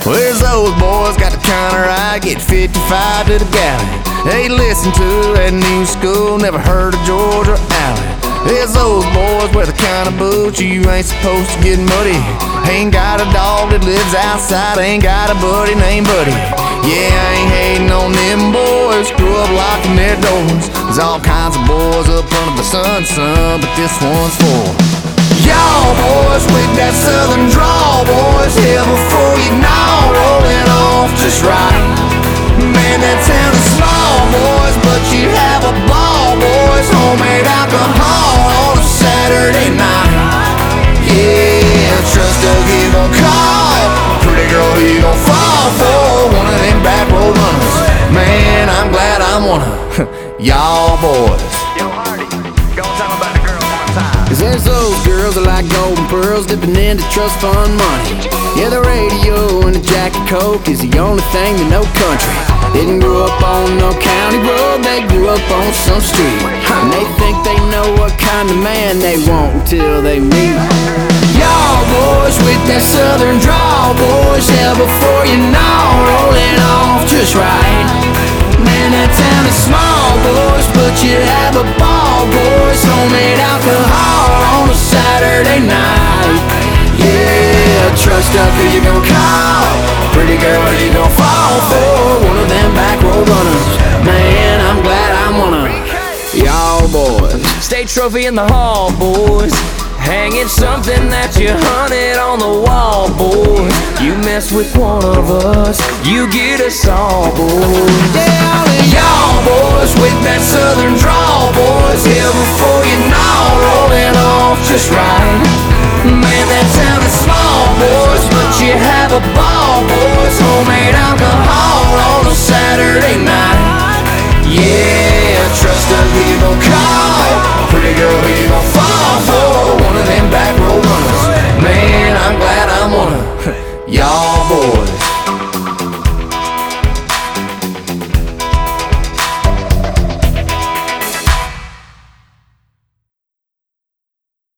Where's those boys got the counter right, get 55 to the gallon. They listen to that new school, never heard of Georgia Allen. There's those boys wear the kind of boots you ain't supposed to get muddy. Ain't got a dog that lives outside, ain't got a buddy named Buddy. Yeah, I ain't hating on them boys, grew up locking their doors. There's all kinds of boys up under the sun, son, but this one's for y'all boys with that southern drawl, boys. Here before you know, rolling off just right. Man, that town is small, boys, but you have a ball, boys. Homemade alcohol on a Saturday night. Yeah, trust a he gon' call, pretty girl he gon' fall for. One of them back road runners. Man, I'm glad I'm one of y'all boys. Yo, Hardy, go tell me about the girl one time. Cause there's those girls that like golden pearls, dipping into trust fund money. Yeah, the radio and the Jack and Coke is the only thing they know country. Didn't grow up on no county road, they grew up on some street. And they think they know what kind of man they want until they meet y'all boys with that southern drawl, boys. Yeah, before you know, rolling off just right. Man, that town is small, boys, but you have a ball, boys. Homemade alcohol on a Saturday night. Yeah, trust up who you gon' call, pretty girl who you gon' fall for. One of them back road runners. Man, I'm glad I'm one of y'all boys. State trophy in the hall, boys. Hanging something that you hunted on the wall, boys. You mess with one of us, you get us all, boys. Yeah, all of y'all boys with that southern drawl, boys. Here before you know, rolling off just right. Man, that town is small, boys, but you